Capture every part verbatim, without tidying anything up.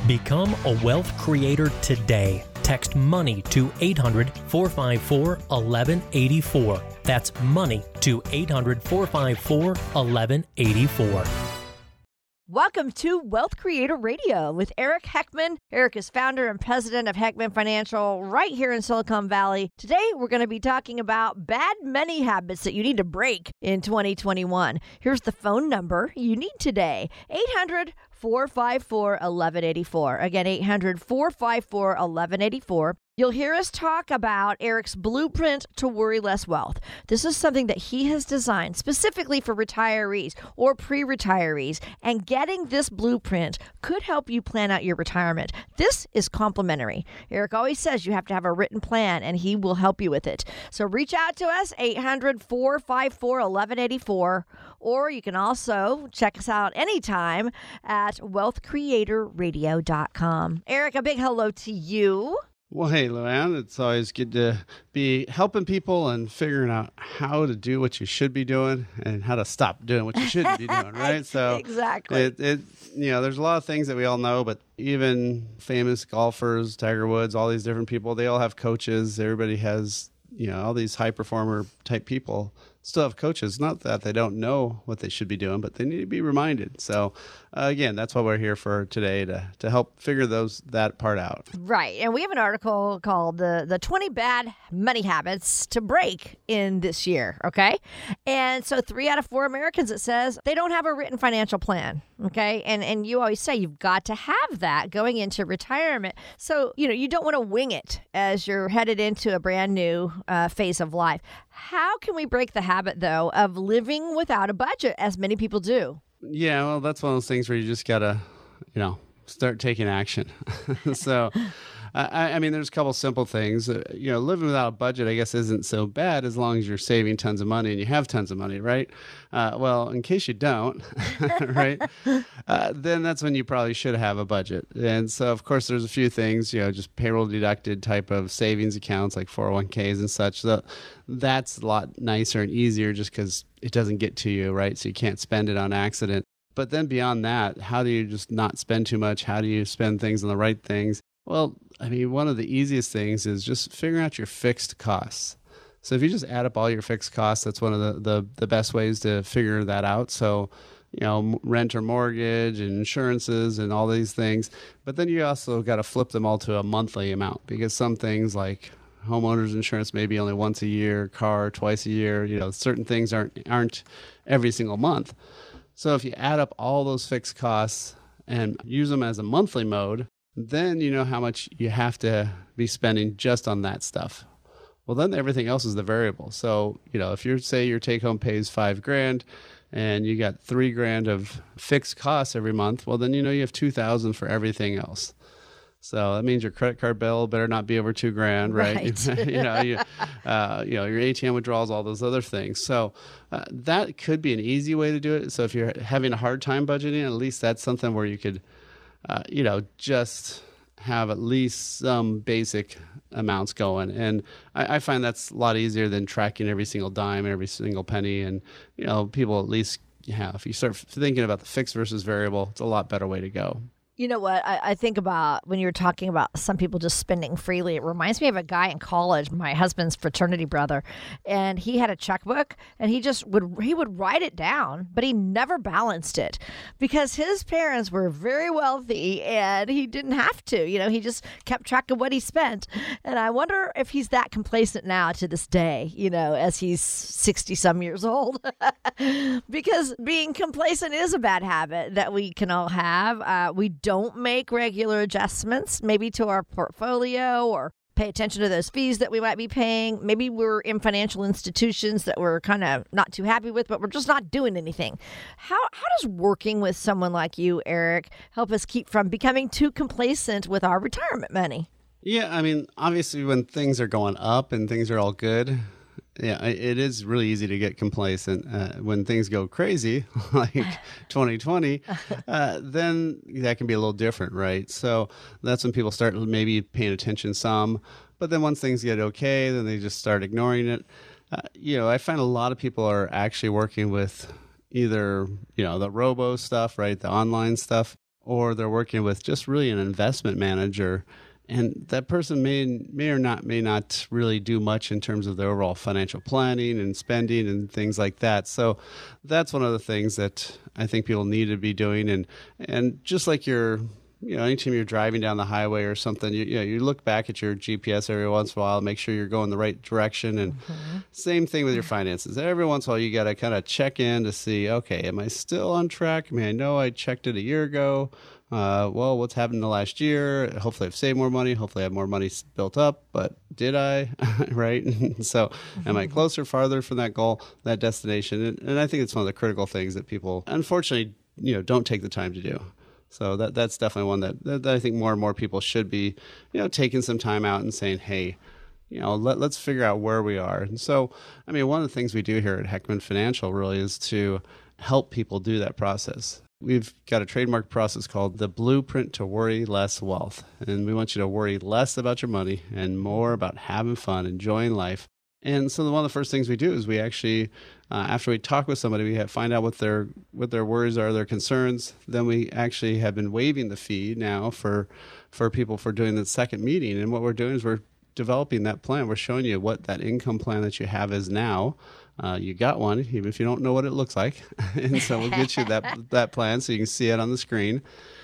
Become a wealth creator today. Text MONEY to eight hundred, four five four, one one eight four. That's MONEY to eight hundred, four five four, one one eight four. Welcome to Wealth Creator Radio with Eric Heckman. Eric is founder and president of Heckman Financial right here in Silicon Valley. Today, we're going to be talking about bad money habits that you need to break in twenty twenty-one. Here's the phone number you need today, eight hundred, four five four, one one eight four. Again, eight hundred, four five four, one one eight four. You'll hear us talk about Eric's blueprint to worry less wealth. This is something that he has designed specifically for retirees or pre-retirees, and getting this blueprint could help you plan out your retirement. This is complimentary. Eric always says you have to have a written plan, and he will help you with it. So reach out to us, eight hundred, four five four, one one eight four, or you can also check us out anytime at wealth creator radio dot com. Eric, a big hello to you. Well, hey, Luann, it's always good to be helping people and figuring out how to do what you should be doing and how to stop doing what you shouldn't be doing, right? So exactly. It, it, you know, there's a lot of things that we all know, but even famous golfers, Tiger Woods, all these different people, they all have coaches. Everybody has, you know, all these high performer type people still have coaches. Not that they don't know what they should be doing, but they need to be reminded. So uh, again, that's what we're here for today, to to help figure those that part out. Right. And we have an article called the, the twenty Bad Money Habits to Break in this year. Okay. And so three out of four Americans, it says, they don't have a written financial plan. Okay. And, and you always say you've got to have that going into retirement. So, you know, you don't want to wing it as you're headed into a brand new uh, phase of life. How can we break the habit, though, of living without a budget, as many people do? Yeah, well, that's one of those things where you just got to, you know, start taking action. So, I, I mean, there's a couple simple things. Uh, you know, living without a budget, I guess, isn't so bad as long as you're saving tons of money and you have tons of money, right? Uh, well, in case you don't, right, uh, then that's when you probably should have a budget. And so, of course, there's a few things, you know, just payroll deducted type of savings accounts like four oh one k's and such. So that's a lot nicer and easier just because it doesn't get to you, right? So you can't spend it on accident. But then beyond that, how do you just not spend too much? How do you spend things on the right things? Well, I mean, one of the easiest things is just figuring out your fixed costs. So if you just add up all your fixed costs, that's one of the, the, the best ways to figure that out. So, you know, rent or mortgage and insurances and all these things. But then you also got to flip them all to a monthly amount, because some things like homeowners insurance maybe only once a year, car twice a year, you know, certain things aren't aren't every single month. So if you add up all those fixed costs and use them as a monthly mode, then you know how much you have to be spending just on that stuff. Well, then everything else is the variable. So, you know, if you say your take home pays five grand and you got three grand of fixed costs every month, well, then you know you have two thousand for everything else. So that means your credit card bill better not be over two grand, right? right. you know, you, uh, you know, your A T M withdrawals, all those other things. So uh, that could be an easy way to do it. So if you're having a hard time budgeting, at least that's something where you could, uh, you know, just have at least some basic amounts going. And I, I find that's a lot easier than tracking every single dime, every single penny. And, you know, people at least, yeah, if you start thinking about the fixed versus variable, it's a lot better way to go. You know what? I, I think about when you're talking about some people just spending freely. It reminds me of a guy in college, my husband's fraternity brother, and he had a checkbook, and he just would he would write it down, but he never balanced it because his parents were very wealthy, and he didn't have to. You know, he just kept track of what he spent. And I wonder if he's that complacent now to this day, you know, as he's sixty some years old, because being complacent is a bad habit that we can all have. Uh, we don't make regular adjustments, maybe to our portfolio, or pay attention to those fees that we might be paying. Maybe we're in financial institutions that we're kind of not too happy with, but we're just not doing anything. How how does working with someone like you, Eric, help us keep from becoming too complacent with our retirement money? Yeah, I mean, obviously when things are going up and things are all good, yeah, it is really easy to get complacent. Uh, when things go crazy, like twenty twenty, uh, then that can be a little different, right? So that's when people start maybe paying attention some. But then once things get okay, then they just start ignoring it. Uh, you know, I find a lot of people are actually working with either, you know, the robo stuff, right, the online stuff, or they're working with just really an investment manager. And that person may may or not may not really do much in terms of their overall financial planning and spending and things like that. So that's one of the things that I think people need to be doing. And and just like you're, you know, anytime you're driving down the highway or something, you, you know, you look back at your G P S every once in a while, make sure you're going the right direction. And mm-hmm. same thing with your finances. Every once in a while, you got to kind of check in to see, okay, am I still on track? I mean, I know I checked it a year ago. Uh, well, what's happened in the last year? Hopefully I've saved more money. Hopefully I have more money built up, but did I? Right? So mm-hmm. am I closer, farther from that goal, that destination? And, and I think it's one of the critical things that people, unfortunately, you know, don't take the time to do. So that that's definitely one that, that, that I think more and more people should be, you know, taking some time out and saying, hey, you know, let, let's figure out where we are. And so, I mean, one of the things we do here at Heckman Financial really is to help people do that process. We've got a trademark process called the Blueprint to Worry Less Wealth. And we want you to worry less about your money and more about having fun, enjoying life. And so one of the first things we do is we actually, uh, after we talk with somebody, we have, find out what their what their worries are, their concerns. Then we actually have been waiving the fee now for for people for doing the second meeting. And what we're doing is we're developing that plan. We're showing you what that income plan that you have is now. Uh, you got one, even if you don't know what it looks like. And so we'll get you that that plan so you can see it on the screen.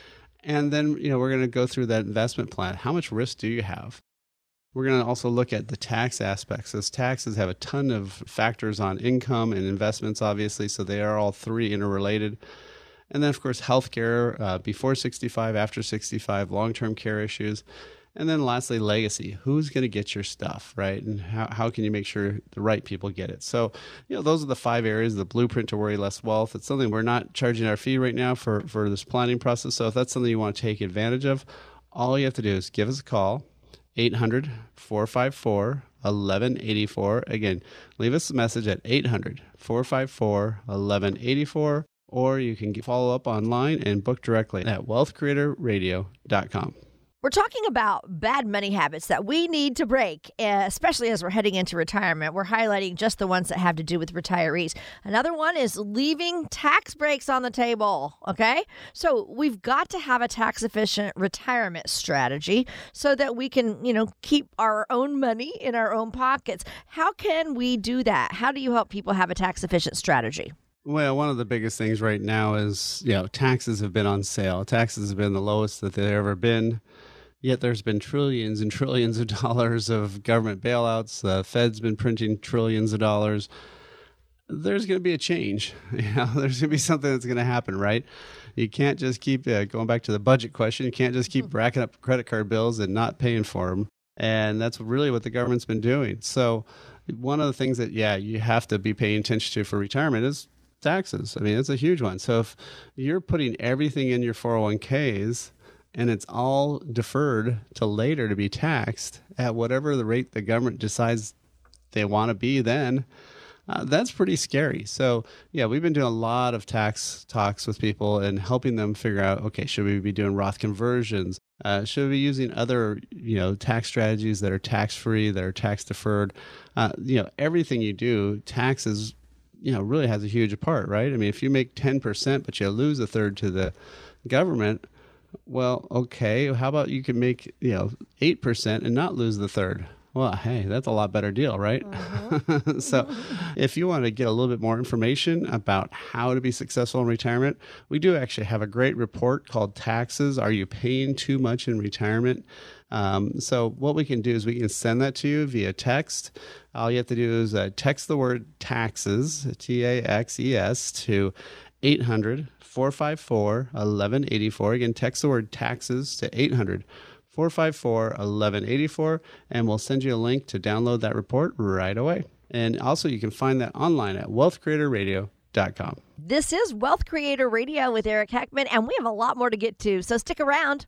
And then, you know, we're going to go through that investment plan. How much risk do you have? We're going to also look at the tax aspects. Those taxes have a ton of factors on income and investments, obviously, so they are all three interrelated. And then, of course, healthcare uh, before sixty-five, after sixty-five, long-term care issues. And then lastly, legacy. Who's going to get your stuff, right? And how, how can you make sure the right people get it? So, you know, those are the five areas, the Blueprint to Worry Less Wealth. It's something we're not charging our fee right now for, for this planning process. So if that's something you want to take advantage of, all you have to do is give us a call, eight hundred, four five four, eleven eighty-four. Again, leave us a message at eight hundred, four five four, eleven eighty-four, or you can follow up online and book directly at wealth creator radio dot com. We're talking about bad money habits that we need to break, especially as we're heading into retirement. We're highlighting just the ones that have to do with retirees. Another one is leaving tax breaks on the table, okay? So we've got to have a tax-efficient retirement strategy so that we can, you know, keep our own money in our own pockets. How can we do that? How do you help people have a tax-efficient strategy? Well, one of the biggest things right now is, you know, taxes have been on sale. Taxes have been the lowest that they've ever been. Yet there's been trillions and trillions of dollars of government bailouts. The Fed's been printing trillions of dollars. There's going to be a change. You know, there's going to be something that's going to happen, right? You can't just keep, uh, going back to the budget question, you can't just keep racking up credit card bills and not paying for them. And that's really what the government's been doing. So one of the things that, yeah, you have to be paying attention to for retirement is taxes. I mean, it's a huge one. So if you're putting everything in your four oh one k's, and it's all deferred to later to be taxed at whatever the rate the government decides they want to be then, uh, that's pretty scary. So, yeah, we've been doing a lot of tax talks with people and helping them figure out, okay, should we be doing Roth conversions? Uh, should we be using other, you know, tax strategies that are tax-free, that are tax-deferred? Uh, you know, everything you do, taxes, you know, really has a huge part, right? I mean, if you make ten percent, but you lose a third to the government, well, okay, how about you can make, you know, eight percent and not lose the third? Well, hey, that's a lot better deal, right? Uh-huh. So if you want to get a little bit more information about how to be successful in retirement, we do actually have a great report called Taxes. Are You Paying Too Much in Retirement? Um, so what we can do is we can send that to you via text. All you have to do is uh, text the word taxes, T A X E S, to eight hundred, four five four, eleven eighty-four. Again, text the word taxes to eight hundred, four five four, eleven eighty-four, and we'll send you a link to download that report right away. And also, you can find that online at wealth creator radio dot com. This is Wealth Creator Radio with Eric Heckman, and we have a lot more to get to, so stick around.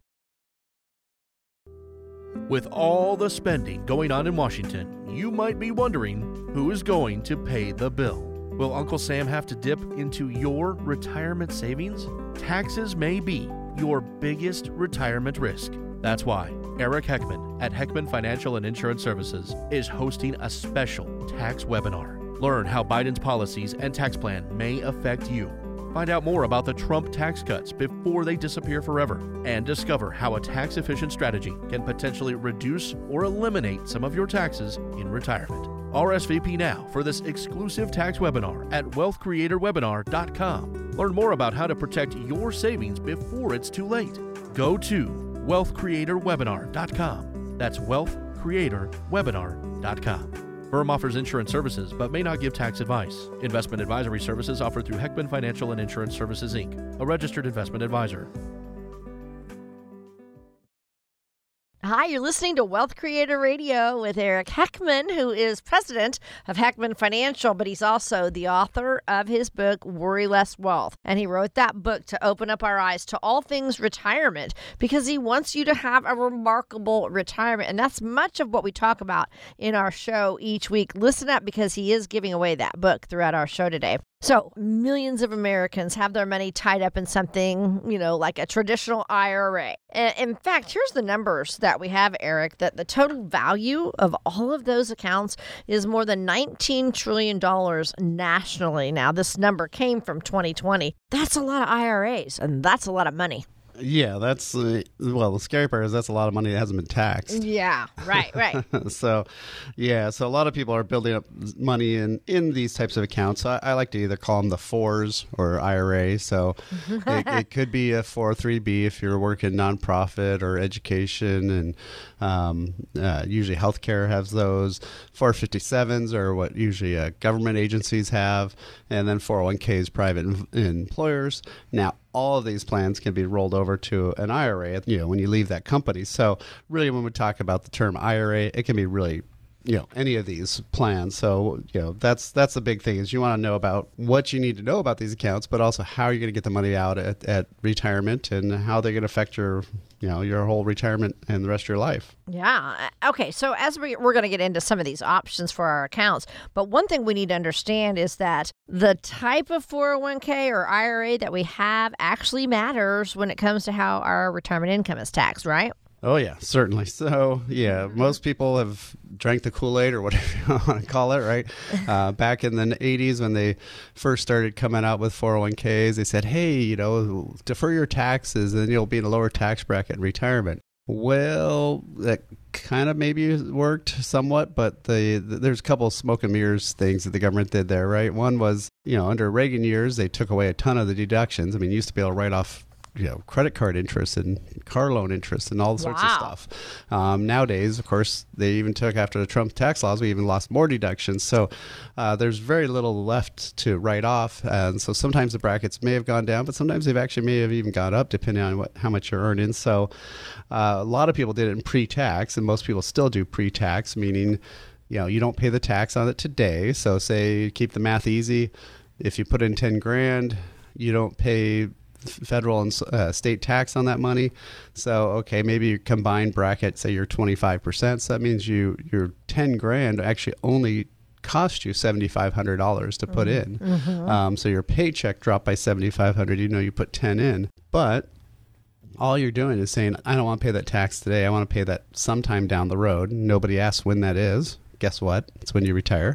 With all the spending going on in Washington, you might be wondering who is going to pay the bill. Will Uncle Sam have to dip into your retirement savings? Taxes may be your biggest retirement risk. That's why Eric Heckman at Heckman Financial and Insurance Services is hosting a special tax webinar. Learn how Biden's policies and tax plan may affect you. Find out more about the Trump tax cuts before they disappear forever, and discover how a tax-efficient strategy can potentially reduce or eliminate some of your taxes in retirement. R S V P now for this exclusive tax webinar at wealth creator webinar dot com. Learn more about how to protect your savings before it's too late. Go to wealth creator webinar dot com. That's wealth creator webinar dot com. Firm offers insurance services but may not give tax advice. Investment advisory services offered through Heckman Financial and Insurance Services, Incorporated, a registered investment advisor. Hi, you're listening to Wealth Creator Radio with Eric Heckman, who is president of Heckman Financial, but he's also the author of his book, Worry Less Wealth. And he wrote that book to open up our eyes to all things retirement because he wants you to have a remarkable retirement. And that's much of what we talk about in our show each week. Listen up because he is giving away that book throughout our show today. So millions of Americans have their money tied up in something, you know, like a traditional I R A. And in fact, here's the numbers that we have, Eric, that the total value of all of those accounts is more than nineteen trillion dollars nationally. Now, this number came from twenty twenty. That's a lot of I R As, and that's a lot of money. Yeah, that's, uh, well, the scary part is that's a lot of money that hasn't been taxed. Yeah, right, right. so, yeah, so a lot of people are building up money in, in these types of accounts. I, I like to either call them the fours or I R A. So it, it could be a four oh three B if you're working nonprofit or education, and um, uh, usually healthcare has those. four fifty-sevens are what usually uh, government agencies have, and then four oh one Ks, private em- employers. Now, all of these plans can be rolled over to an I R A, you know, when you leave that company. So really, when we talk about the term I R A, it can be really, you know, any of these plans. So, you know, that's that's the big thing is you want to know about what you need to know about these accounts, but also how you're going to get the money out at, at retirement and how they're going to affect your, you know, your whole retirement and the rest of your life. Yeah. Okay. So as we, we're going to get into some of these options for our accounts, but one thing we need to understand is that the type of four oh one K or I R A that we have actually matters when it comes to how our retirement income is taxed, right? Oh, yeah, certainly. So, yeah, most people have drank the Kool-Aid or whatever you want to call it, right? Uh, back in the eighties when they first started coming out with four oh one Ks, they said, hey, you know, defer your taxes and you'll be in a lower tax bracket in retirement. Well, that kind of maybe worked somewhat, but the, the there's a couple of smoke and mirrors things that the government did there, right? One was, you know, under Reagan years, they took away a ton of the deductions. I mean, you used to be able to write off, you know, credit card interest and car loan interest and all sorts wow. of stuff. Um, nowadays, of course, they even took after the Trump tax laws, we even lost more deductions. So uh, there's very little left to write off. And so sometimes the brackets may have gone down, but sometimes they've actually may have even gone up depending on what how much you're earning. So uh, a lot of people did it in pre-tax, and most people still do pre-tax, meaning, you know, you don't pay the tax on it today. So say, keep the math easy. If you put in ten grand, you don't pay federal and uh, state tax on that money. So, okay, maybe your combined bracket, say you're twenty-five percent. So that means you your ten grand actually only cost you seven thousand five hundred dollars to put in. Mm-hmm. Um, so your paycheck dropped by seven thousand five hundred dollars, you know, you put ten in. But all you're doing is saying, I don't want to pay that tax today. I want to pay that sometime down the road. Nobody asks when that is. Guess what? It's when you retire.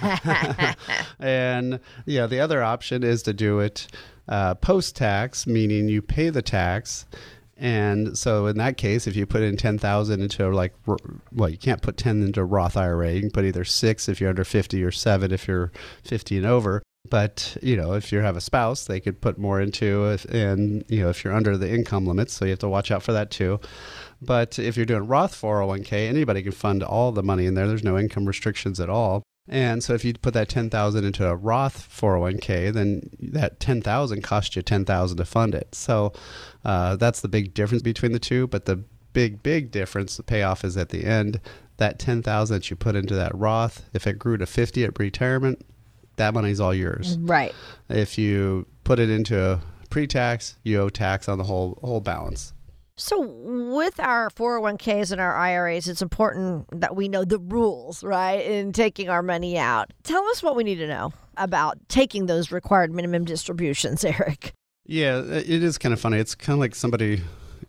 And yeah, the other option is to do it uh, post-tax, meaning you pay the tax. And so in that case, if you put in ten thousand dollars into like, well, you can't put ten into a Roth I R A. You can put either six if you're under fifty or seven if you're fifty and over. But, you know, if you have a spouse, they could put more into it. And, you know, if you're under the income limits, so you have to watch out for that too. But if you're doing Roth four oh one K, anybody can fund all the money in there. There's no income restrictions at all. And so if you put that ten thousand dollars into a Roth four oh one K, then that ten thousand dollars costs you ten thousand dollars to fund it. So uh, that's the big difference between the two. But the big, big difference, the payoff is at the end. That ten thousand dollars that you put into that Roth, if it grew to fifty at retirement, that money's all yours. Right. If you put it into a pre-tax, you owe tax on the whole whole balance. So with our four oh one Ks and our I R As, it's important that we know the rules, right, in taking our money out. Tell us what we need to know about taking those required minimum distributions, Eric. Yeah, it is kind of funny. It's kind of like somebody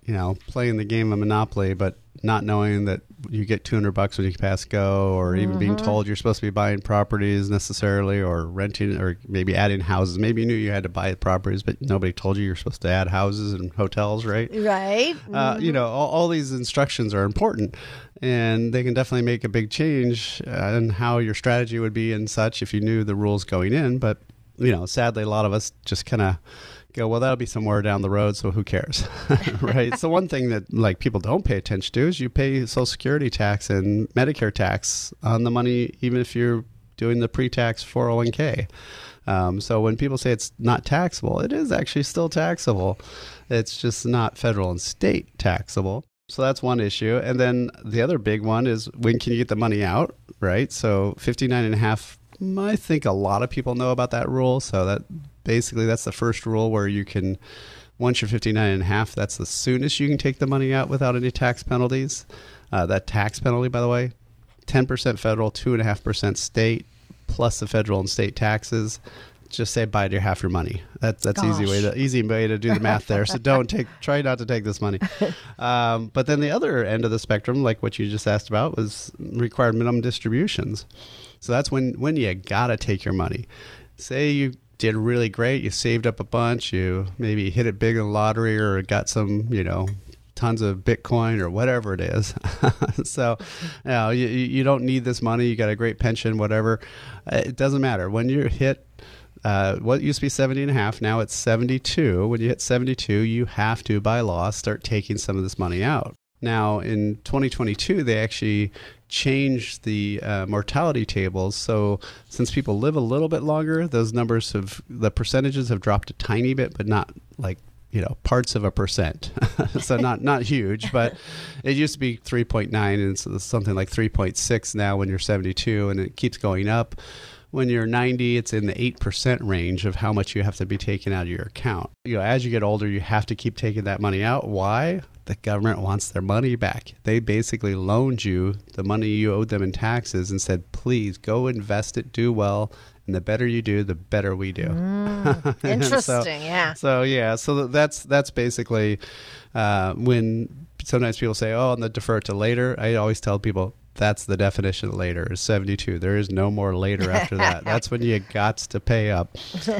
you know, playing the game of Monopoly, but not knowing that you get two hundred bucks when you pass go, or even mm-hmm. being told you're supposed to be buying properties necessarily, or renting, or maybe adding houses. Maybe you knew you had to buy properties, but nobody told you you're supposed to add houses and hotels, right? Right. Mm-hmm. Uh, you know, all, all these instructions are important, and they can definitely make a big change uh, in how your strategy would be and such if you knew the rules going in. But, you know, sadly, a lot of us just kind of go, well, that'll be somewhere down the road, so who cares, right? So one thing that like people don't pay attention to is you pay Social Security tax and Medicare tax on the money, even if you're doing the pre-tax four oh one k. Um, so when people say it's not taxable, it is actually still taxable. It's just not federal and state taxable. So that's one issue. And then the other big one is, when can you get the money out, right? So fifty-nine and a half, I think a lot of people know about that rule. So that basically that's the first rule where you can, once you're fifty-nine and a half, that's the soonest you can take the money out without any tax penalties. Uh, that tax penalty, by the way, ten percent federal, two point five percent state, plus the federal and state taxes. Just say bye to half your money. That's that's Gosh. easy way to easy way to do the math there. So don't take try not to take this money. Um, but then the other end of the spectrum, like what you just asked about, was required minimum distributions. So that's when when you gotta take your money. Say you did really great, you saved up a bunch, you maybe hit it big in the lottery, or got some, you know, tons of Bitcoin or whatever it is. So, you know, you, you don't need this money. You got a great pension, whatever. It doesn't matter. When you hit uh, what used to be seventy and a half, now it's seventy-two. When you hit seventy-two, you have to, by law, start taking some of this money out. Now, in twenty twenty-two, they actually changed the uh, mortality tables. So since people live a little bit longer, those numbers have, the percentages have dropped a tiny bit, but not like, you know, parts of a percent. So not, not huge, but it used to be three point nine, and it's something like three point six now when you're seventy-two, and it keeps going up. When you're ninety, it's in the eight percent range of how much you have to be taken out of your account. You know, as you get older, you have to keep taking that money out. Why? The government wants their money back. They basically loaned you the money you owed them in taxes and said, please go invest it, do well. And the better you do, the better we do. Mm, interesting, so, yeah. So, yeah, so that's that's basically uh, when sometimes people say, oh, and the defer it to later. I always tell people, that's the definition of later, is seventy-two. There is no more later after that. That's when you got to pay up.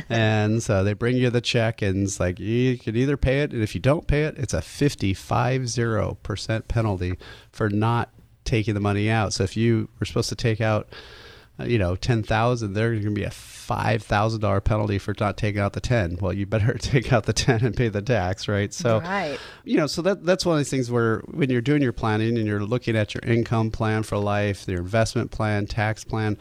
And so they bring you the check, and it's like, you can either pay it, and if you don't pay it, it's a fifty-five percent penalty for not taking the money out. So if you were supposed to take out, you know, ten thousand, there's going to be a five thousand dollars penalty for not taking out the ten. Well, you better take out the ten and pay the tax, right? So, right. you know, so that that's one of these things where when you're doing your planning and you're looking at your income plan for life, your investment plan, tax plan,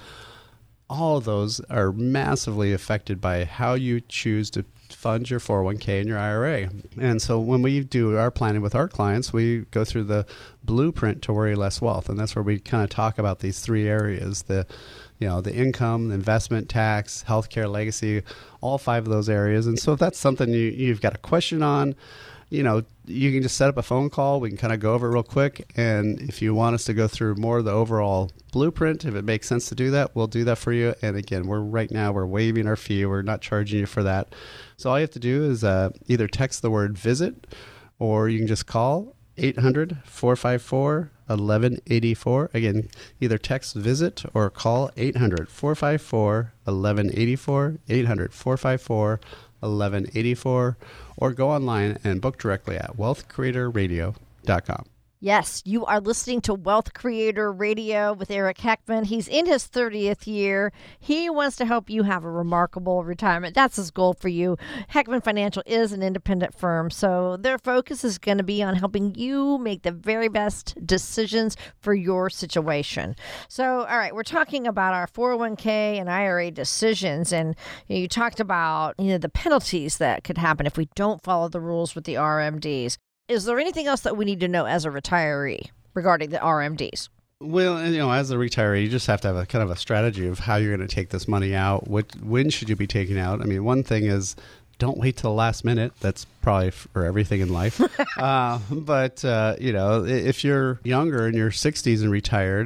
all of those are massively affected by how you choose to fund your four oh one k and your I R A. And so when we do our planning with our clients, we go through the blueprint to worry less wealth. And that's where we kind of talk about these three areas, the, you know, the income, the investment, tax, healthcare, legacy, all five of those areas. And so if that's something you, you've got a question on, you know, you can just set up a phone call. We can kind of go over it real quick. And if you want us to go through more of the overall blueprint, if it makes sense to do that, we'll do that for you. And again, we're right now, we're waiving our fee. We're not charging you for that. So all you have to do is uh, either text the word visit, or you can just call eight hundred, four five four, eleven eighty-four. Again, either text visit or call eight hundred, four five four, eleven eighty-four, eight hundred, four five four, eleven eighty-four, or go online and book directly at wealth creator radio dot com. Yes, you are listening to Wealth Creator Radio with Eric Heckman. He's in his thirtieth year. He wants to help you have a remarkable retirement. That's his goal for you. Heckman Financial is an independent firm, so their focus is going to be on helping you make the very best decisions for your situation. So, all right, we're talking about our four oh one k and I R A decisions, and you, know, you talked about, you know, the penalties that could happen if we don't follow the rules with the R M Ds. Is there anything else that we need to know as a retiree regarding the R M Ds? Well, you know, as a retiree, you just have to have a kind of a strategy of how you're going to take this money out. What, when should you be taking out? I mean, one thing is, don't wait till the last minute. That's probably for everything in life. uh, but, uh, you know, if you're younger in your sixties and retired,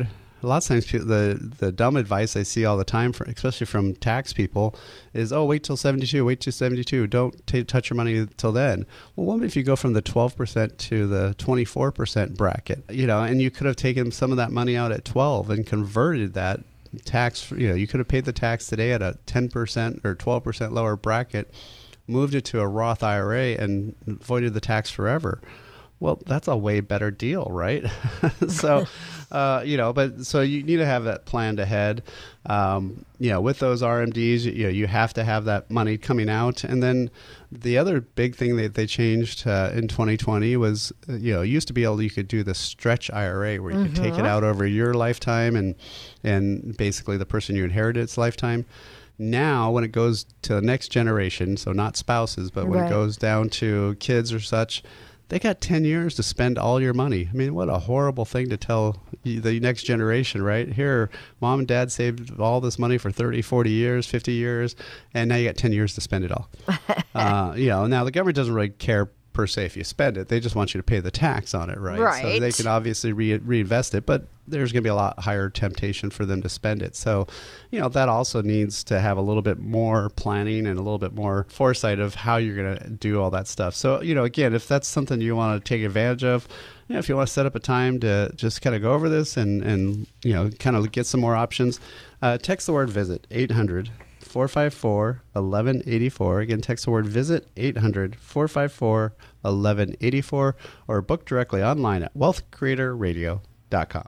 A lot of times people, the, the dumb advice I see all the time, for, especially from tax people, is, oh, wait till seventy-two, wait till seventy-two. Don't t- touch your money till then. Well, what if you go from the twelve percent to the twenty-four percent bracket, you know, and you could have taken some of that money out at twelve and converted that tax, you know, you could have paid the tax today at a ten percent or twelve percent lower bracket, moved it to a Roth I R A and avoided the tax forever. Well, that's a way better deal, right? so, uh, you know, but so you need to have that planned ahead. Um, you know, with those R M Ds, you know, you have to have that money coming out. And then the other big thing that they changed uh, in twenty twenty was, you know, it used to be able, you could do the stretch I R A where you mm-hmm. could take it out over your lifetime and, and basically the person you inherited its lifetime. Now, when it goes to the next generation, so not spouses, but when right. it goes down to kids or such, they got ten years to spend all your money. I mean, what a horrible thing to tell the next generation, right? Here, mom and dad saved all this money for thirty, forty years, fifty years, and now you got ten years to spend it all. uh, you know, now the government doesn't really care per se if you spend it. They just want you to pay the tax on it, right? Right. So they can obviously re- reinvest it, but there's going to be a lot higher temptation for them to spend it. So, you know, that also needs to have a little bit more planning and a little bit more foresight of how you're going to do all that stuff. So, you know, again, if that's something you want to take advantage of, you know, if you want to set up a time to just kind of go over this and, and you know, kind of get some more options, uh, text the word VISIT, eight hundred, four five four, one one eight four. Again, text the word VISIT, eight hundred, four five four, one one eight four, or book directly online at wealth creator radio dot com.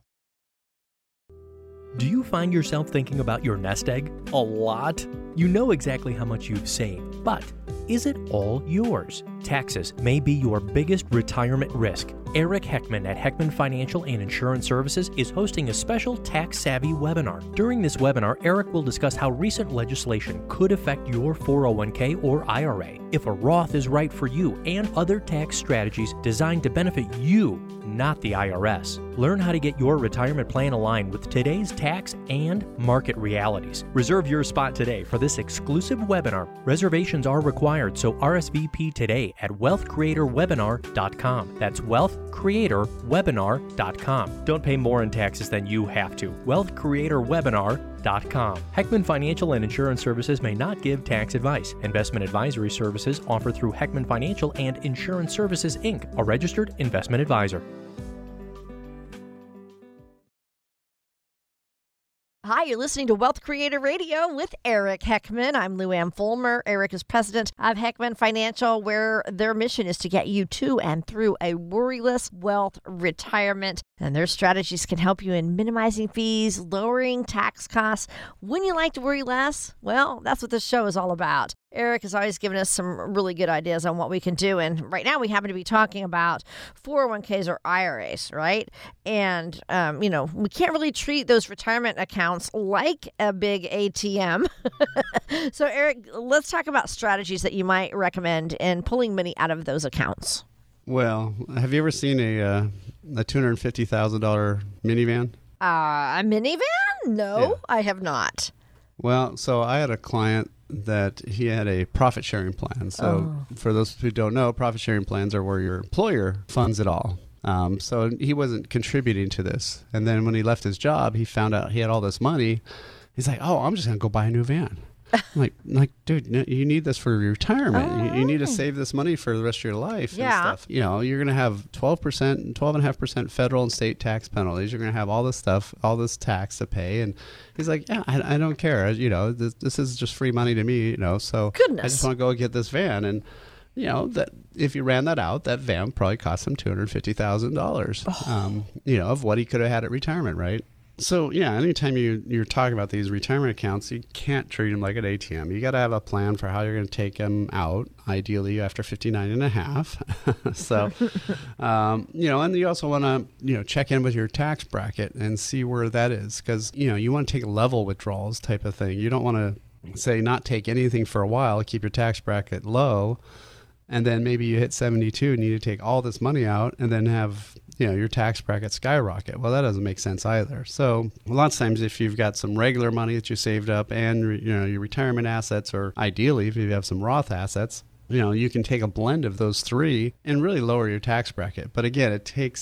Do you find yourself thinking about your nest egg a lot? You know exactly how much you've saved, but is it all yours? Taxes may be your biggest retirement risk. Eric Heckman at Heckman Financial and Insurance Services is hosting a special tax-savvy webinar. During this webinar, Eric will discuss how recent legislation could affect your four oh one k or I R A, if a Roth is right for you, and other tax strategies designed to benefit you, not the I R S. Learn how to get your retirement plan aligned with today's tax and market realities. Reserve your spot today for this exclusive webinar. Reservations are required, so R S V P today at wealth creator webinar dot com. That's wealth creator webinar dot com. Don't pay more in taxes than you have to. wealth creator webinar dot com. Heckman Financial and Insurance Services may not give tax advice. Investment advisory services offered through Heckman Financial and Insurance Services, Incorporated, a registered investment advisor. Hi, you're listening to Wealth Creator Radio with Eric Heckman. I'm Lou Ann Fulmer. Eric is president of Heckman Financial, where their mission is to get you to and through a worryless wealth retirement. And their strategies can help you in minimizing fees, lowering tax costs. Wouldn't you like to worry less? Well, that's what this show is all about. Eric has always given us some really good ideas on what we can do. And right now we happen to be talking about four oh one k's or I R As, right? And, um, you know, we can't really treat those retirement accounts like a big A T M. So, Eric, let's talk about strategies that you might recommend in pulling money out of those accounts. Well, have you ever seen a uh, a two hundred fifty thousand dollars minivan? Uh, a minivan? No, yeah. I have not. Well, so I had a client that he had a profit sharing plan. So oh. for those who don't know, profit sharing plans are where your employer funds it all. Um, so he wasn't contributing to this. And then when he left his job, he found out he had all this money. He's like, oh, I'm just going to go buy a new van. I'm like, like, dude, no, you need this for your retirement. Oh. You, you need to save this money for the rest of your life yeah. and stuff. You know, you're going to have twelve percent and twelve point five percent federal and state tax penalties. You're going to have all this stuff, all this tax to pay. And he's like, yeah, I, I don't care. You know, this, this is just free money to me, you know, so Goodness. I just want to go get this van. And, you know, that if you ran that out, that van probably cost him two hundred fifty thousand dollars, oh. um, you know, of what he could have had at retirement, right? So, yeah, anytime you, you're talking about these retirement accounts, you can't treat them like an A T M. You got to have a plan for how you're going to take them out, ideally after fifty-nine and a half. So, um, you know, and you also want to, you know, check in with your tax bracket and see where that is. Because, you know, you want to take level withdrawals type of thing. You don't want to, say, not take anything for a while, keep your tax bracket low, and then maybe you hit seventy-two and you need to take all this money out and then have, you know, your tax bracket skyrocket. Well, that doesn't make sense either. So a lot of times if you've got some regular money that you saved up and, you know, your retirement assets, or ideally if you have some Roth assets, you know, you can take a blend of those three and really lower your tax bracket. But again, it takes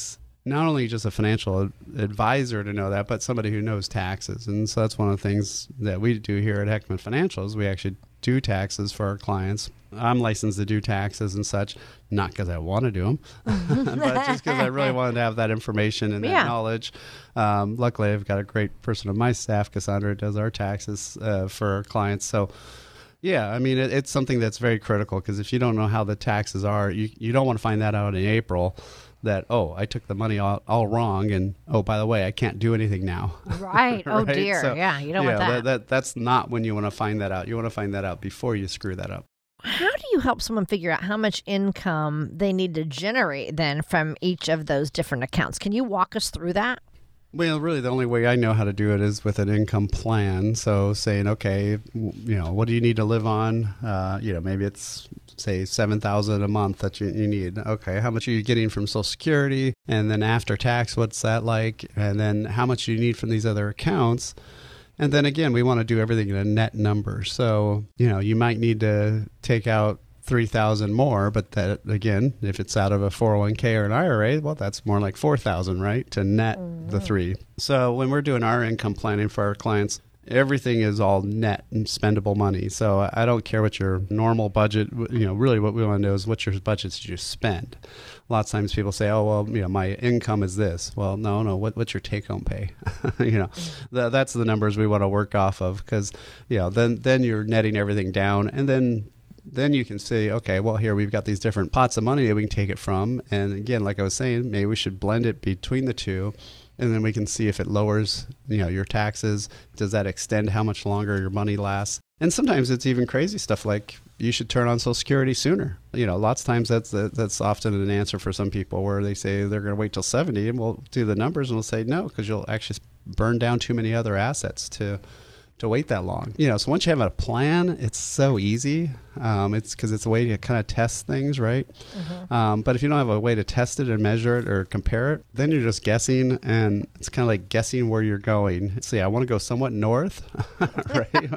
not only just a financial advisor to know that, but somebody who knows taxes. And so that's one of the things that we do here at Heckman Financials. We actually do taxes for our clients. I'm licensed to do taxes and such, not because I want to do them, but just because I really wanted to have that information and that Yeah. knowledge. Um, luckily, I've got a great person on my staff, Cassandra, who does our taxes uh, for our clients. So, yeah, I mean, it, it's something that's very critical, because if you don't know how the taxes are, you, you don't want to find that out in April, that, oh, I took the money all, all wrong, and, oh, by the way, I can't do anything now. Right. Oh, Right? dear. So, yeah, you don't yeah, want that. that, that. That's not when you want to find that out. You want to find that out before you screw that up. How do you help someone figure out how much income they need to generate then from each of those different accounts? Can you walk us through that? Well, really, the only way I know how to do it is with an income plan. So saying, okay, w- you know, what do you need to live on? Uh, you know, maybe it's, say, seven thousand dollars a month that you, you need. Okay, how much are you getting from Social Security? And then after tax, what's that like? And then how much do you need from these other accounts? And then again, we want to do everything in a net number. So, you know, you might need to take out three thousand more, but that, again, if it's out of a four oh one k or an I R A, well, that's more like four thousand, right? To net mm-hmm. the three. So when we're doing our income planning for our clients, everything is all net and spendable money. So I don't care what your normal budget, you know, really what we want to know is what your budgets you spend. A lot of times people say, oh, well, you know, my income is this. Well, no, no, what, what's your take-home pay? you know, the, that's the numbers we want to work off of, because, you know, then, then you're netting everything down, and then then you can say, okay, well, here we've got these different pots of money that we can take it from. And again, like I was saying, maybe we should blend it between the two, and then we can see if it lowers, you know, your taxes. Does that extend how much longer your money lasts? And sometimes it's even crazy stuff like you should turn on Social Security sooner. You know, lots of times that's that's often an answer for some people, where they say they're going to wait till seventy, and we'll do the numbers and we'll say no, because you'll actually burn down too many other assets to to wait that long. You know, so once you have a plan, it's so easy. Um, it's because it's a way to kind of test things, right? Mm-hmm. Um, but if you don't have a way to test it and measure it or compare it, then you're just guessing, and it's kind of like guessing where you're going. So yeah, I want to go somewhat north, right?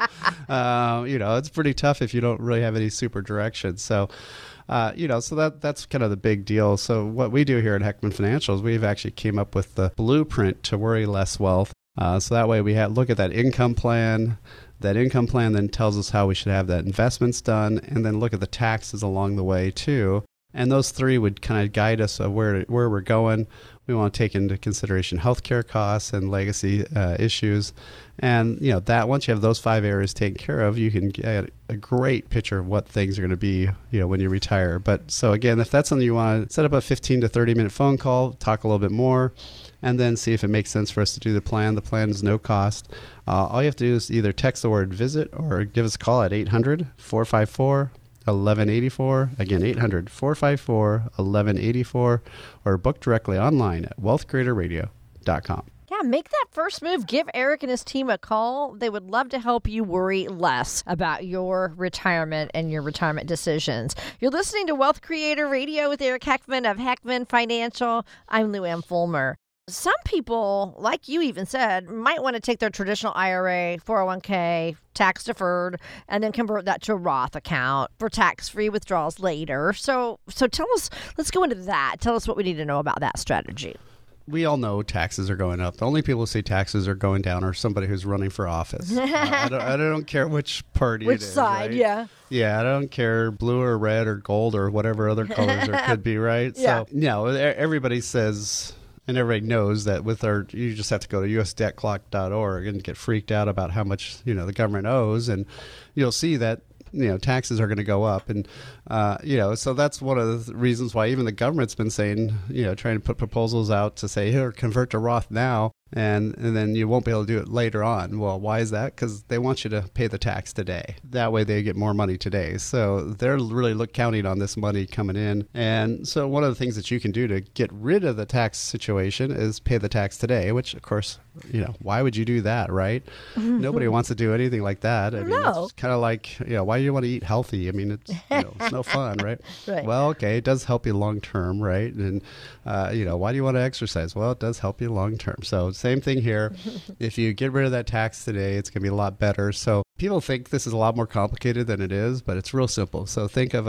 uh, you know, it's pretty tough if you don't really have any super direction. So Uh, you know, so that that's kind of the big deal. So what we do here at Heckman Financials, we've actually came up with the blueprint to worry less wealth. Uh, so that way we have, look at that income plan. That income plan then tells us how we should have that investments done, and then look at the taxes along the way too. And those three would kind of guide us of where where we're going. We want to take into consideration healthcare costs and legacy uh, issues. And, you know, that once you have those five areas taken care of, you can get a great picture of what things are going to be, you know, when you retire. But so again, if that's something you want to set up a fifteen to thirty minute phone call, talk a little bit more, and then see if it makes sense for us to do the plan. The plan is no cost. Uh, all you have to do is either text the word visit or give us a call at eight hundred, four five four, eleven eighty-four. Again, eight hundred, four five four, eleven eighty-four, or book directly online at wealth creator radio dot com. Yeah, make that first move. Give Eric and his team a call. They would love to help you worry less about your retirement and your retirement decisions. You're listening to Wealth Creator Radio with Eric Heckman of Heckman Financial. I'm Lou Ann Fulmer. Some people, like you even said, might want to take their traditional I R A, four oh one k, tax deferred, and then convert that to a Roth account for tax-free withdrawals later. So, so tell us, let's go into that. Tell us what we need to know about that strategy. We all know taxes are going up. The only people who say taxes are going down are somebody who's running for office. uh, I, don't, I don't care which party which it is. side, right? yeah. Yeah, I don't care blue or red or gold or whatever other colors there could be, right? Yeah. So, no, everybody says, and everybody knows that with our, you just have to go to u s debt clock dot org and get freaked out about how much, you know, the government owes, and you'll see that, you know, taxes are going to go up. And, uh, you know, so that's one of the reasons why even the government's been saying, you know, trying to put proposals out to say, here, convert to Roth now, and, and then you won't be able to do it later on. Well, why is that? Because they want you to pay the tax today. That way they get more money today. So they're really look, counting on this money coming in. And so one of the things that you can do to get rid of the tax situation is pay the tax today, which, of course, you know, why would you do that, right? Nobody wants to do anything like that. I mean, No. it's kind of like, you know, why do you want to eat healthy? I mean, it's, you know, it's no fun, right? Right. Well, okay, it does help you long term, right? And, uh, you know, why do you want to exercise? Well, it does help you long term. So same thing here. If you get rid of that tax today, it's going to be a lot better. So people think this is a lot more complicated than it is, but it's real simple. So think of a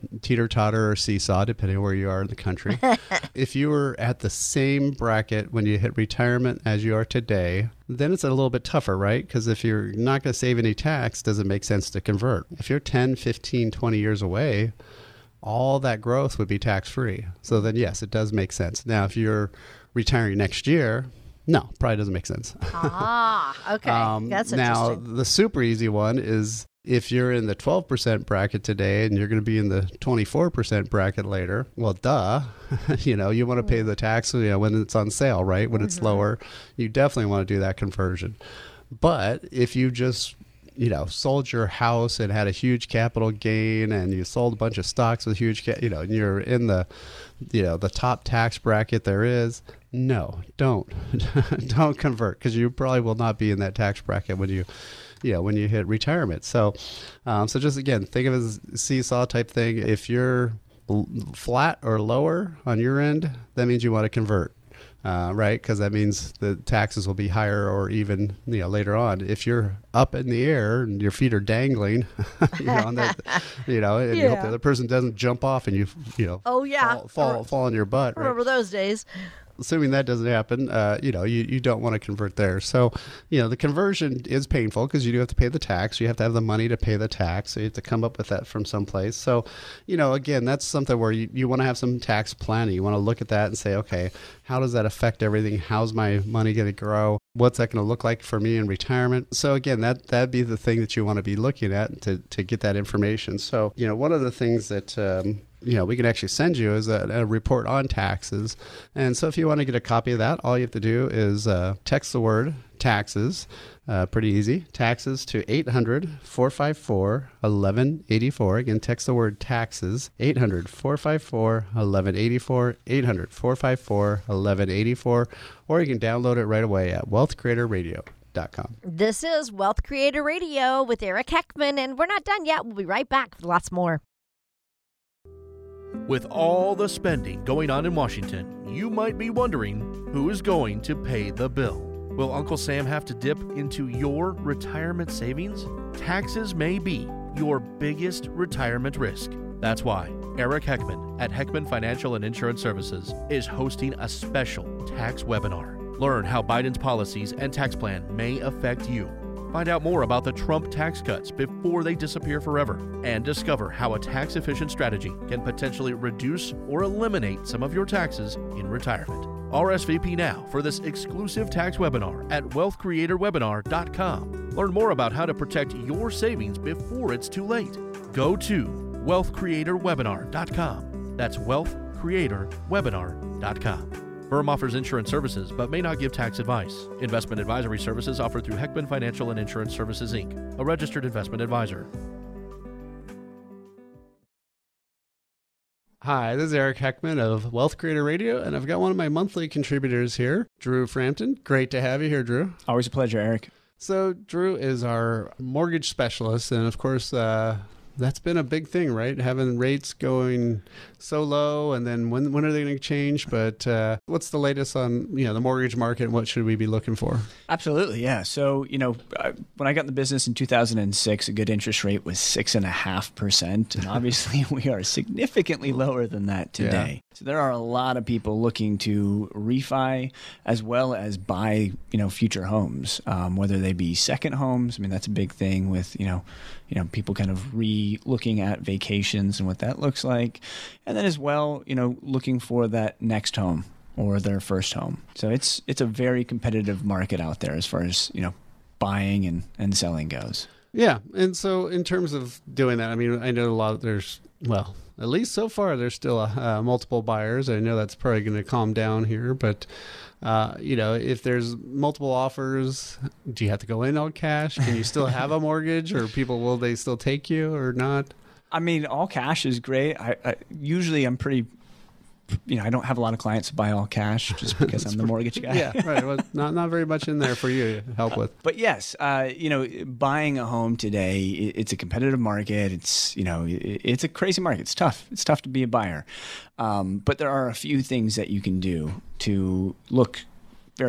teeter-totter or seesaw, depending on where you are in the country. If you were at the same bracket when you hit retirement as you are today, then it's a little bit tougher, right? Because if you're not going to save any tax, does it make sense to convert? If you're ten, fifteen, twenty years away, all that growth would be tax-free. So then, yes, it does make sense. Now, if you're retiring next year, no, probably doesn't make sense. Ah, okay. um, That's now, interesting. the super easy one is if you're in the twelve percent bracket today and you're going to be in the twenty-four percent bracket later, well, duh, you know, you want to pay the tax you know, when it's on sale, right? When it's Mm-hmm. lower, you definitely want to do that conversion. But if you just you know, sold your house and had a huge capital gain, and you sold a bunch of stocks with huge, ca- you know, and you're in the, you know, the top tax bracket there is, no, don't, don't convert, because you probably will not be in that tax bracket when you, you know, when you hit retirement. So, um, so just again, think of it as a seesaw type thing. If you're l- flat or lower on your end, that means you want to convert. Uh, right, because that means the taxes will be higher, or even you know later on. If you're up in the air and your feet are dangling, you know, on that, you know, and you hope Yeah. the other person doesn't jump off and you, you know, Oh, yeah. fall fall, fall on your butt. Right? Remember those days? Assuming that doesn't happen, uh, you know, you, you don't want to convert there. So, you know, the conversion is painful because you do have to pay the tax. You have to have the money to pay the tax. So you have to come up with that from someplace. So, you know, again, that's something where you, you want to have some tax planning. You want to look at that and say, okay, how does that affect everything? How's my money going to grow? What's that going to look like for me in retirement? So again, that, that'd be the thing that you want to be looking at to, to get that information. So, you know, one of the things that, um, you know, we can actually send you is a, a report on taxes. And so if you want to get a copy of that, all you have to do is uh, text the word taxes, uh, pretty easy, taxes to eight hundred, four five four, eleven eighty-four. Again, text the word taxes, eight hundred, four five four, eleven eighty-four, eight hundred, four five four, eleven eighty-four, or you can download it right away at wealth creator radio dot com. This is Wealth Creator Radio with Eric Heckman, and we're not done yet. We'll be right back with lots more. With all the spending going on in Washington, you might be wondering who is going to pay the bill. Will Uncle Sam have to dip into your retirement savings? Taxes may be your biggest retirement risk. That's why Eric Heckman at Heckman Financial and Insurance Services is hosting a special tax webinar. Learn how Biden's policies and tax plan may affect you. Find out more about the Trump tax cuts before they disappear forever, and discover how a tax-efficient strategy can potentially reduce or eliminate some of your taxes in retirement. R S V P now for this exclusive tax webinar at wealth creator webinar dot com. Learn more about how to protect your savings before it's too late. Go to wealth creator webinar dot com. That's wealth creator webinar dot com. Firm offers insurance services but may not give tax advice. Investment advisory services offered through Heckman Financial and Insurance Services, Incorporated, a registered investment advisor. Hi, this is Eric Heckman of Wealth Creator Radio, and I've got one of my monthly contributors here, Drew Frampton. Great to have you here, Drew. Always a pleasure, Eric. So Drew is our mortgage specialist, and of course, uh, that's been a big thing, right? Having rates going so low, and then when when are they going to change? But uh, what's the latest on you know the mortgage market? And what should we be looking for? Absolutely, yeah. So, you know, I- when I got in the business in two thousand six, a good interest rate was six point five percent. And obviously, we are significantly lower than that today. So there are a lot of people looking to refi as well as buy, you know, future homes, um, whether they be second homes. I mean, that's a big thing with, you know, you know, people kind of re-looking at vacations and what that looks like. And then as well, you know, looking for that next home or their first home. So it's it's a very competitive market out there as far as, you know, buying and, and selling goes. Yeah, and so in terms of doing that, I mean, I know a lot. Of, there's well, at least so far, there's still uh, multiple buyers. I know that's probably going to calm down here, but uh, you know, if there's multiple offers, do you have to go in all cash? Can you still have a mortgage, or people will they still take you or not? I mean, all cash is great. I, I usually I'm pretty, you know, I don't have a lot of clients who buy all cash just because I'm the mortgage guy. Yeah, right. Well, not not very much in there for you to help with. But yes, uh, you know, buying a home today, it- it's a competitive market. It's, you know, it- it's a crazy market. It's tough. It's tough to be a buyer. Um, but there are a few things that you can do to look very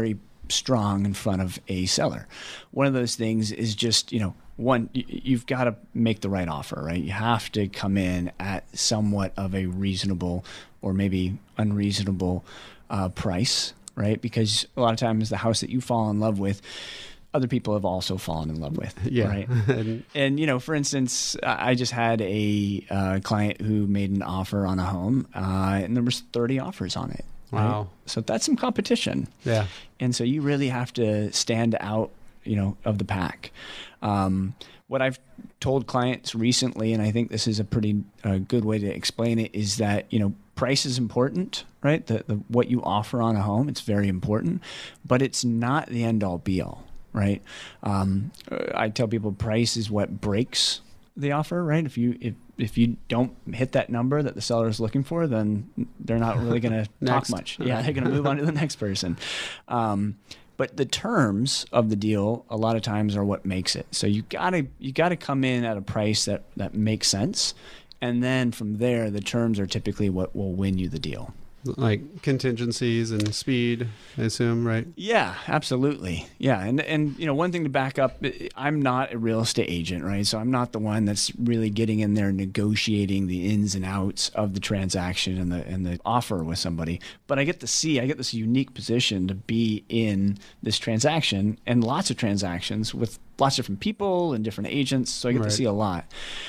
strong in front of a seller. One of those things is just, you know, one, you've got to make the right offer, right? You have to come in at somewhat of a reasonable or maybe unreasonable uh, price, right? Because a lot of times the house that you fall in love with, other people have also fallen in love with, yeah. right? and, and, you know, for instance, I just had a uh, client who made an offer on a home, uh, and there was thirty offers on it. Wow. Right? So that's some competition. Yeah. And so you really have to stand out, you know, of the pack. Um, what I've told clients recently, and I think this is a pretty uh, good way to explain it, is that, you know, price is important, right? The, the what you offer on a home, it's very important, but it's not the end all be all, right? Um, I tell people price is what breaks the offer, right? If you if if you don't hit that number that the seller is looking for, then they're not really going to talk much. Yeah, they're going to move on to the next person. Um, But the terms of the deal a lot of times are what makes it. So you gotta you gotta come in at a price that, that makes sense, and then from there the terms are typically what will win you the deal. Like contingencies and speed, I assume, right? Yeah, absolutely. Yeah, and and you know, one thing to back up, I'm not a real estate agent, right? So I'm not the one that's really getting in there negotiating the ins and outs of the transaction and the and the offer with somebody. But I get to see, I get this unique position to be in this transaction and lots of transactions with lots of different people and different agents. So I get Right. to see a lot.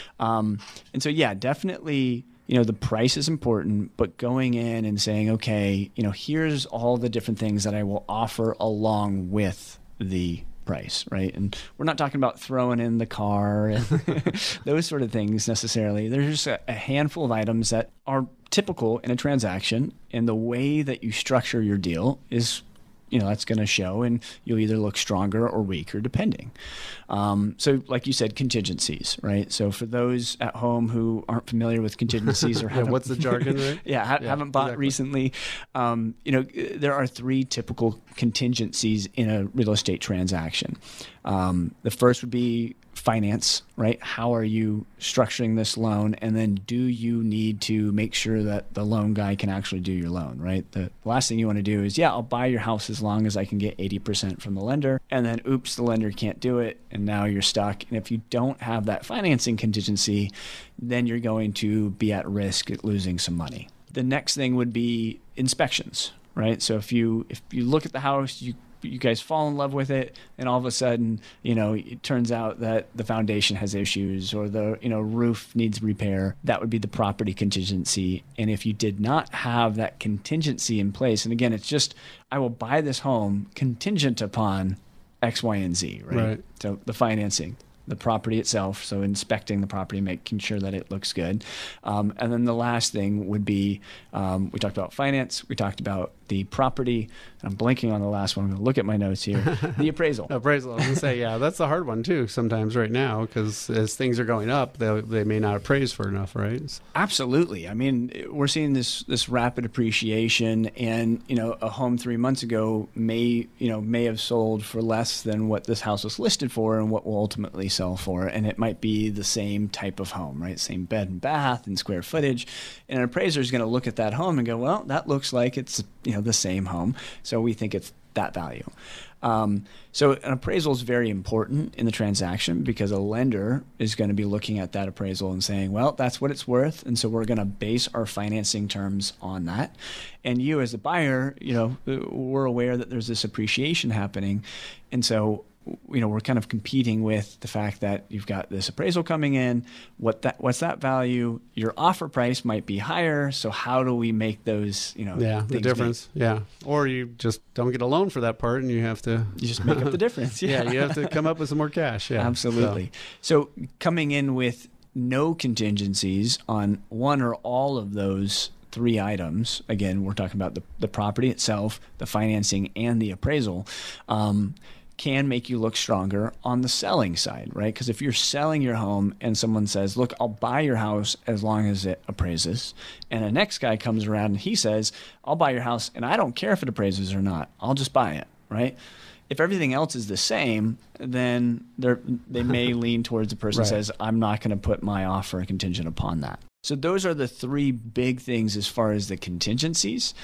Um, and so yeah, definitely. You know, the price is important, but going in and saying, okay, you know, here's all the different things that I will offer along with the price, right? And we're not talking about throwing in the car and those sort of things necessarily. There's just a, a handful of items that are typical in a transaction, and the way that you structure your deal is, you know, that's going to show, and you'll either look stronger or weaker depending. Um, so like you said, contingencies, right? So for those at home who aren't familiar with contingencies or Yeah, haven't, what's the jargon, right? yeah, ha- Yeah, haven't bought exactly. recently, um, you know, there are three typical contingencies in a real estate transaction. Um, the first would be finance, right? How are you structuring this loan? And then do you need to make sure that the loan guy can actually do your loan, right? The last thing you want to do is, yeah, I'll buy your house as long as I can get eighty percent from the lender. And then, oops, the lender can't do it. And now you're stuck. And if you don't have that financing contingency, then you're going to be at risk at losing some money. The next thing would be inspections, right? So if you if you look at the house, you you guys fall in love with it, and all of a sudden, you know, it turns out that the foundation has issues or the, you know, roof needs repair. That would be the property contingency. And if you did not have that contingency in place, and again, it's just, I will buy this home contingent upon X, Y, and Z, right? Right. So the financing, the property itself, so inspecting the property, making sure that it looks good. Um, and then the last thing would be, um, we talked about finance, we talked about the property. I'm blanking on the last one. I'm going to look at my notes here. The appraisal. Appraisal. I was going to say, yeah, that's the hard one too sometimes right now, because as things are going up, they, they may not appraise for enough, right? Absolutely. I mean, we're seeing this this rapid appreciation, and, you know, a home three months ago may, you know, may have sold for less than what this house was listed for and what will ultimately sell for. And it might be the same type of home, right? Same bed and bath and square footage. And an appraiser is going to look at that home and go, well, that looks like it's, you know, the same home. So we think it's that value. Um, so an appraisal is very important in the transaction, because a lender is going to be looking at that appraisal and saying, well, that's what it's worth. And so we're going to base our financing terms on that. And you as a buyer, you know, we're aware that there's this appreciation happening. And so, you know, we're kind of competing with the fact that you've got this appraisal coming in. What that, what's that value? Your offer price might be higher. So how do we make those, you know, Yeah, the things difference. Yeah. Or you just don't get a loan for that part and you have to. make- you just make up the difference. Yeah, you have to come up with some more cash. Yeah. Absolutely. So. so coming in with no contingencies on one or all of those three items, again, we're talking about the, the property itself, the financing, and the appraisal, um, can make you look stronger on the selling side, right? Because if you're selling your home and someone says, look, I'll buy your house as long as it appraises, and the next guy comes around and he says, I'll buy your house and I don't care if it appraises or not, I'll just buy it, right? If everything else is the same, then they're, they may lean towards the person Right. who says, I'm not going to put my offer contingent upon that. So those are the three big things as far as the contingencies.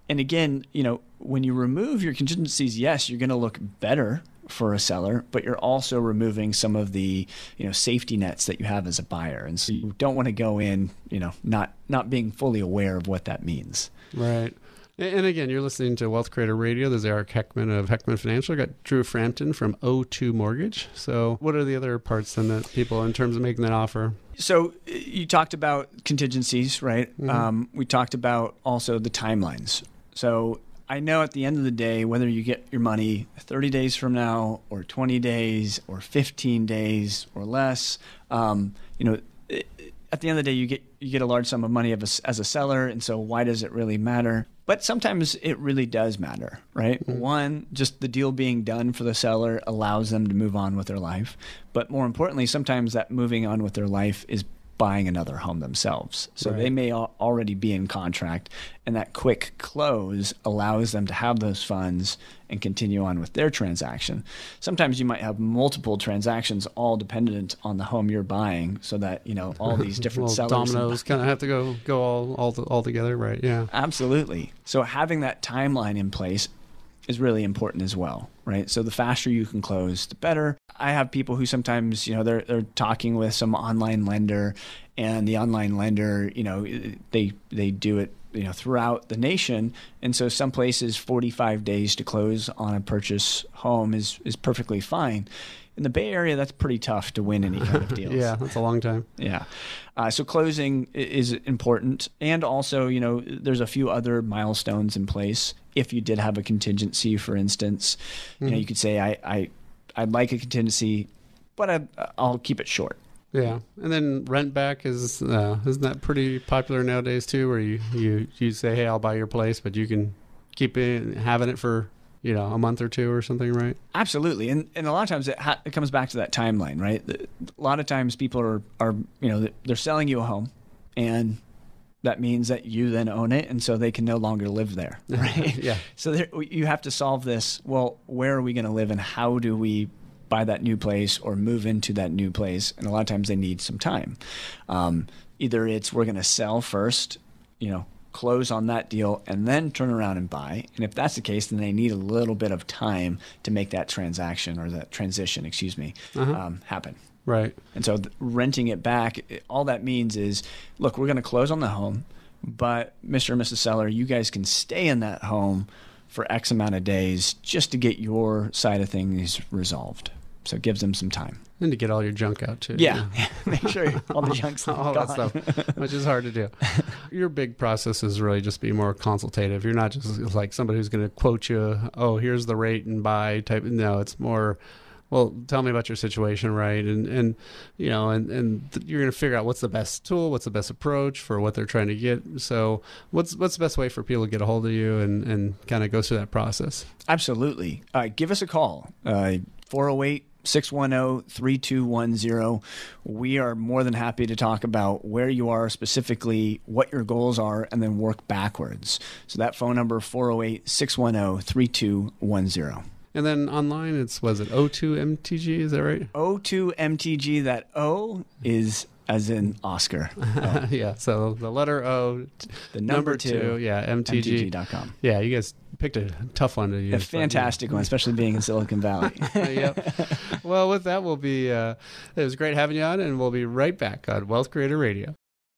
And again, you know, when you remove your contingencies, yes, you're going to look better for a seller, but you're also removing some of the, you know, safety nets that you have as a buyer. And so you don't want to go in, you know, not not being fully aware of what that means. Right. And again, you're listening to Wealth Creator Radio. There's Eric Heckman of Heckman Financial. I got Drew Frampton from O two Mortgage. So what are the other parts then that people, in terms of making that offer? So you talked about contingencies, right? Mm-hmm. Um, we talked about also the timelines. So I know at the end of the day, whether you get your money thirty days from now or twenty days or fifteen days or less, um, you know, it, at the end of the day, you get you get a large sum of money as a, as a seller. And so why does it really matter? But sometimes it really does matter, right? Mm-hmm. One, just the deal being done for the seller allows them to move on with their life. But more importantly, sometimes that moving on with their life is buying another home themselves. So right. they may al- already be in contract, and that quick close allows them to have those funds and continue on with their transaction. Sometimes you might have multiple transactions all dependent on the home you're buying, so that, you know, all these different well, sellers dominoes kind of have to go go all all, the, all together, right? Yeah. Absolutely. So having that timeline in place is really important as well, right? So the faster you can close, the better. I have people who sometimes, you know, they're they're talking with some online lender, and the online lender, you know, they they do it, you know, throughout the nation, and so some places forty-five days to close on a purchase home is is perfectly fine. In the Bay Area, that's pretty tough to win any kind of deals. Yeah, that's a long time. Yeah. Uh, so closing is important. And also, you know, there's a few other milestones in place. If you did have a contingency, for instance, mm-hmm. you know, you could say, I, I, I'd like a contingency, but I, I'll keep it short. Yeah. And then rent back is, uh, isn't that pretty popular nowadays too, where you, you, you say, hey, I'll buy your place, but you can keep it, having it for, you know, a month or two or something, right? Absolutely. And and a lot of times it, ha- it comes back to that timeline, right? The, a lot of times people are, are, you know, they're selling you a home, and that means that you then own it, and so they can no longer live there, right? Yeah. So there, you have to solve this. Well, where are we going to live, and how do we buy that new place or move into that new place? And a lot of times they need some time. Um, either it's we're going to sell first, you know, close on that deal, and then turn around and buy. And if that's the case, then they need a little bit of time to make that transaction or that transition, excuse me, uh-huh. um, happen. Right. And so th- renting it back, it, all that means is, look, we're going to close on the home, but Mister and Missus Seller, you guys can stay in that home for X amount of days just to get your side of things resolved. So it gives them some time. And to get all your junk out too. Yeah, yeah. Make sure all the junk's all gone. that stuff, which is hard to do. Your big process is really just be more consultative. You're not just like somebody who's going to quote you, oh, here's the rate and buy type. No, it's more, well, tell me about your situation, right? And, and you know, and, and th- you're going to figure out what's the best tool, what's the best approach for what they're trying to get. So what's what's the best way for people to get a hold of you and, and kind of go through that process? Absolutely. Uh, give us a call, uh, four oh eight, six one zero, three two one zero. We are more than happy to talk about where you are specifically, what your goals are, and then work backwards. So that phone number, four oh eight, six one zero, three two one zero. And then online, it's, was it O two M T G? Is that right? O two M T G, that O is as in Oscar. Oh. Yeah, so the letter O, the number, number two, two, yeah, M T G dot com. Yeah, you guys picked a tough one to use. A fantastic one, especially being in Silicon Valley. Yep. Well, with that, we'll be, uh, it was great having you on, and we'll be right back on Wealth Creator Radio.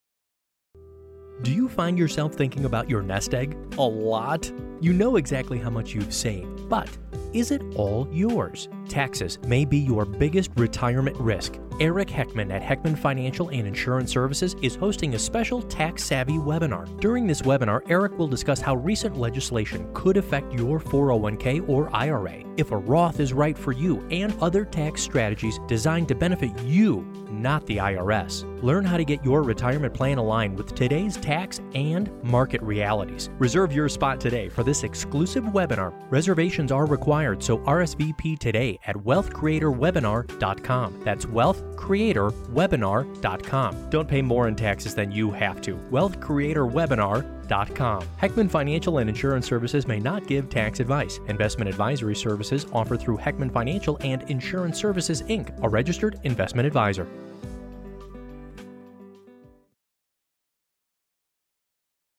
Do you find yourself thinking about your nest egg a lot? You know exactly how much you've saved, but is it all yours? Taxes may be your biggest retirement risk. Eric Heckman at Heckman Financial and Insurance Services is hosting a special tax-savvy webinar. During this webinar, Eric will discuss how recent legislation could affect your four oh one k or I R A, if a Roth is right for you, and other tax strategies designed to benefit you, not the I R S. Learn how to get your retirement plan aligned with today's tax and market realities. Reserve your spot today for this exclusive webinar. Reservations are required, so R S V P today at wealth creator webinar dot com. That's wealth creator webinar dot com. Don't pay more in taxes than you have to. wealth creator webinar dot com. Heckman Financial and Insurance Services may not give tax advice. Investment advisory services offered through Heckman Financial and Insurance Services, Incorporated, a registered investment advisor. Hi,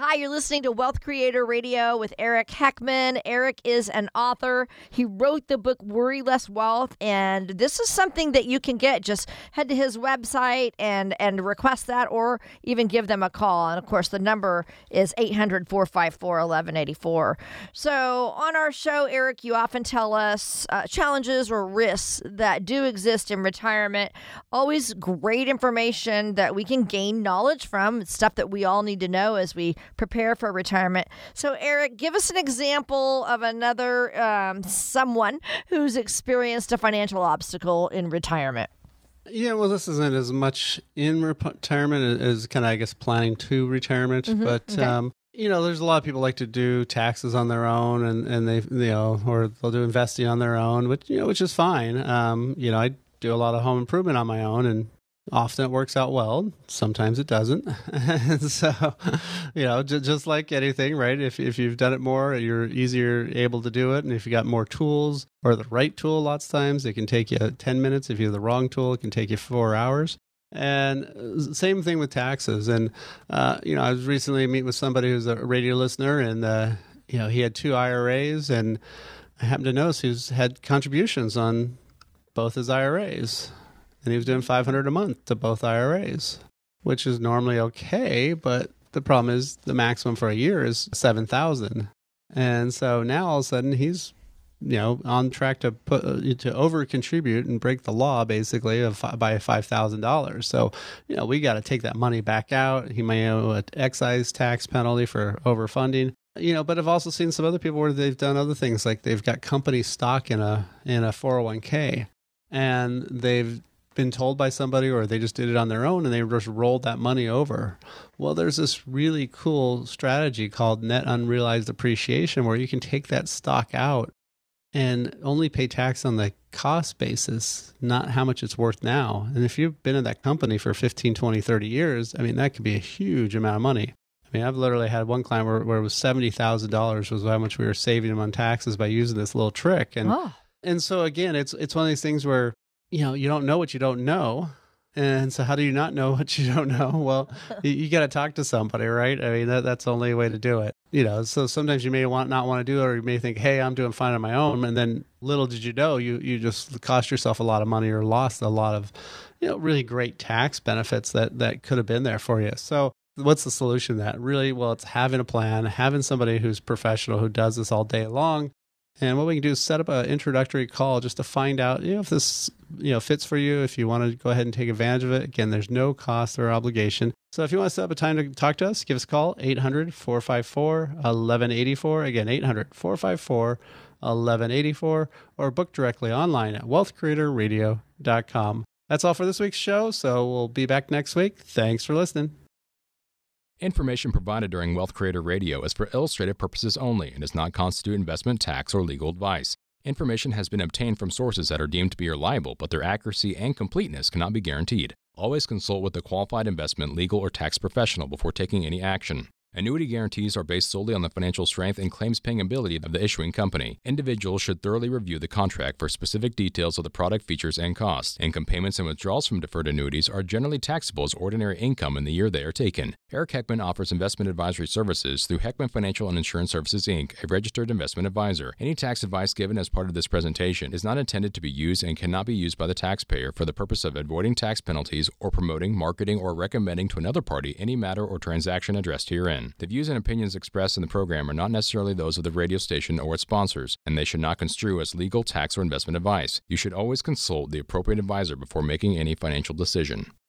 Hi, you're listening to Wealth Creator Radio with Eric Heckman. Eric is an author. He wrote the book Worry Less Wealth, and this is something that you can get. Just head to his website and, and request that, or even give them a call. And of course, the number is eight hundred, four five four, eleven eighty-four. So on our show, Eric, you often tell us uh, challenges or risks that do exist in retirement. Always great information that we can gain knowledge from, stuff that we all need to know as we prepare for retirement. So, Eric, give us an example of another um, someone who's experienced a financial obstacle in retirement. Yeah, well, this isn't as much in retirement as kind of, I guess, planning to retirement. Mm-hmm. But, okay. um, you know, there's a lot of people like to do taxes on their own, and, and they, you know, or they'll do investing on their own, which, you know, which is fine. Um, you know, I do a lot of home improvement on my own, and often it works out well. Sometimes it doesn't. And so, you know, j- just like anything, right? If if you've done it more, you're easier able to do it. And if you got more tools or the right tool, lots of times it can take you ten minutes. If you have the wrong tool, it can take you four hours. And same thing with taxes. And, uh, you know, I was recently meeting with somebody who's a radio listener, and, uh, you know, he had two I R As, and I happened to notice he's had contributions on both his I R As. And he was doing five hundred dollars a month to both I R As, which is normally okay. But the problem is the maximum for a year is seven thousand dollars. And so now all of a sudden he's, you know, on track to put to over contribute and break the law basically of by five thousand dollars. So, you know, we got to take that money back out. He may owe an excise tax penalty for overfunding. You know, but I've also seen some other people where they've done other things, like they've got company stock in a in a four oh one k, and they've been told by somebody, or they just did it on their own and they just rolled that money over. Well, there's this really cool strategy called net unrealized appreciation, where you can take that stock out and only pay tax on the cost basis, not how much it's worth now. And if you've been in that company for fifteen, twenty, thirty years, I mean, that could be a huge amount of money. I mean, I've literally had one client where, where it was seventy thousand dollars was how much we were saving him on taxes by using this little trick. And oh. and so again, it's it's one of these things where, you know, you don't know what you don't know. And so how do you not know what you don't know? Well, you, you got to talk to somebody, right? I mean, that, that's the only way to do it. You know, so sometimes you may want not want to do it, or you may think, hey, I'm doing fine on my own. And then little did you know, you, you just cost yourself a lot of money or lost a lot of, you know, really great tax benefits that, that could have been there for you. So what's the solution to that? Really, well, it's having a plan, having somebody who's professional, who does this all day long. And what we can do is set up an introductory call just to find out, you know, if this, you know, fits for you, if you want to go ahead and take advantage of it. Again, there's no cost or obligation. So if you want to set up a time to talk to us, give us a call, eight hundred, four five four, eleven eighty-four. Again, eight hundred, four five four, eleven eighty-four, or book directly online at wealth creator radio dot com. That's all for this week's show, so we'll be back next week. Thanks for listening. Information provided during Wealth Creator Radio is for illustrative purposes only and does not constitute investment, tax, or legal advice. Information has been obtained from sources that are deemed to be reliable, but their accuracy and completeness cannot be guaranteed. Always consult with a qualified investment, legal, or tax professional before taking any action. Annuity guarantees are based solely on the financial strength and claims-paying ability of the issuing company. Individuals should thoroughly review the contract for specific details of the product features and costs. Income payments and withdrawals from deferred annuities are generally taxable as ordinary income in the year they are taken. Eric Heckman offers investment advisory services through Heckman Financial and Insurance Services, Incorporated, a registered investment advisor. Any tax advice given as part of this presentation is not intended to be used and cannot be used by the taxpayer for the purpose of avoiding tax penalties or promoting, marketing, or recommending to another party any matter or transaction addressed herein. The views and opinions expressed in the program are not necessarily those of the radio station or its sponsors, and they should not construe as legal, tax, or investment advice. You should always consult the appropriate advisor before making any financial decision.